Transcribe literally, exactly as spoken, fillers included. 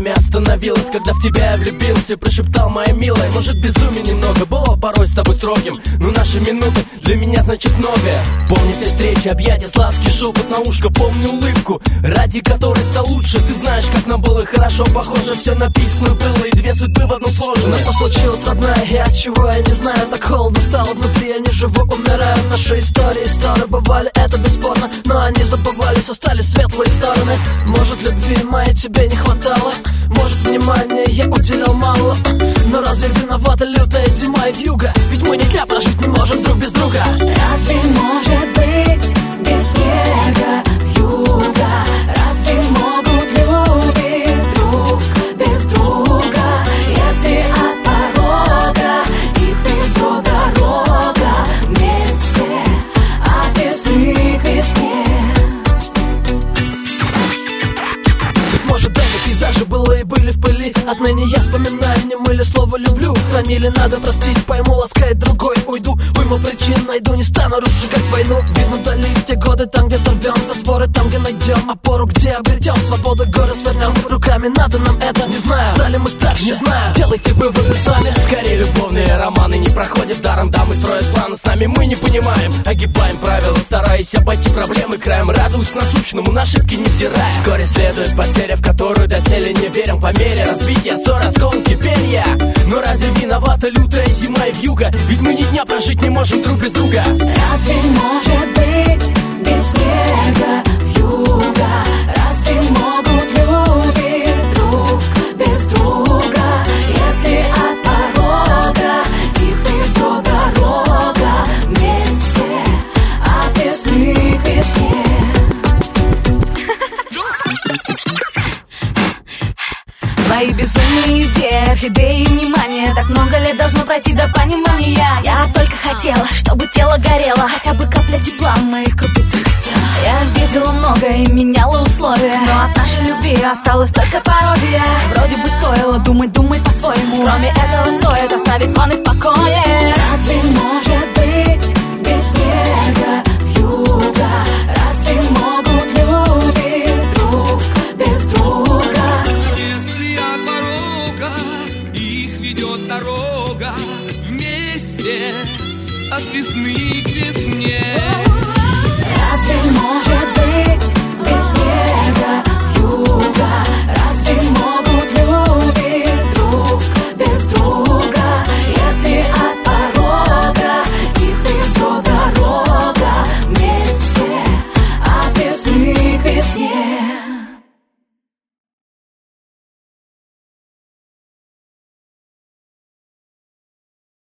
время остановилось, когда в тебя я влюбился и прошептал: моя милая, может безумие немного было порой с тобой строгим, но наши минуты для меня значит многое. Помню все встречи, объятия, сладкий шепот на ушко, помню улыбку, ради которой стал лучше. Ты знаешь, как нам было хорошо, похоже, все написано было, и две судьбы в одну сложены. Что случилось, родная, и от чего я не знаю. Так холодно стало внутри, я не живу, умираю. Наши истории, ссоры бывали, это бесспорно, но они забывались, остались светлые стороны. Может, любви моей тебе не хватало, может, внимания я уделял мало, но разве виновата лютая зима и вьюга? Ведь мы ни дня прожить не можем друг без друга. Разве может быть без снега вьюга? Разве могут люди друг без друга? Если от порога их ведет дорога вместе от весны к весне. Может, даже пейзажи было и были в пыли. Отныне я вспоминаю, не мыли слово люблю. Хранили, надо простить, пойму, ласкает другой. Уйду, уйму причин найду, не стану разжигать войну. Видно вдали в те годы, там, где сорвем затворы, там, где найдем опору, где обретем свободу, горы свернем. Руками надо нам это, не знаю, стали мы старше, не знаю. Делайте выводы сами. Скорее любовные романы не проходят даром, дамы строят планы, с нами мы не понимаем. Огибаем правила, стараясь обойти проблемы краем, радуюсь насущному, на ошибки не взирая. Вскоре следует потеря, в которую доселе не верим. По мере развития ссор, осколки, перья. Но разве виновата лютая зима и вьюга? Ведь мы ни дня прожить не можем друг без друга. Разве может быть без снега вьюга? Разве могут люди друг без друга? Если от порога их ведет дорога вместе от весны к весне. Твои безумные идеи, орхидеи, внимание. Так много лет должно пройти до понимания. Я только хотела, чтобы тело горело, хотя бы капля тепла в моих крупицах села. Я видела многое и меняла условия, но от нашей любви осталась только пародия. Вроде бы стоило думать, думать по-своему. Кроме этого стоит оставить планы в покое. Разве может быть без снега вьюга? Разве могут люди друг без друга? Их ведет дорога вместе от весны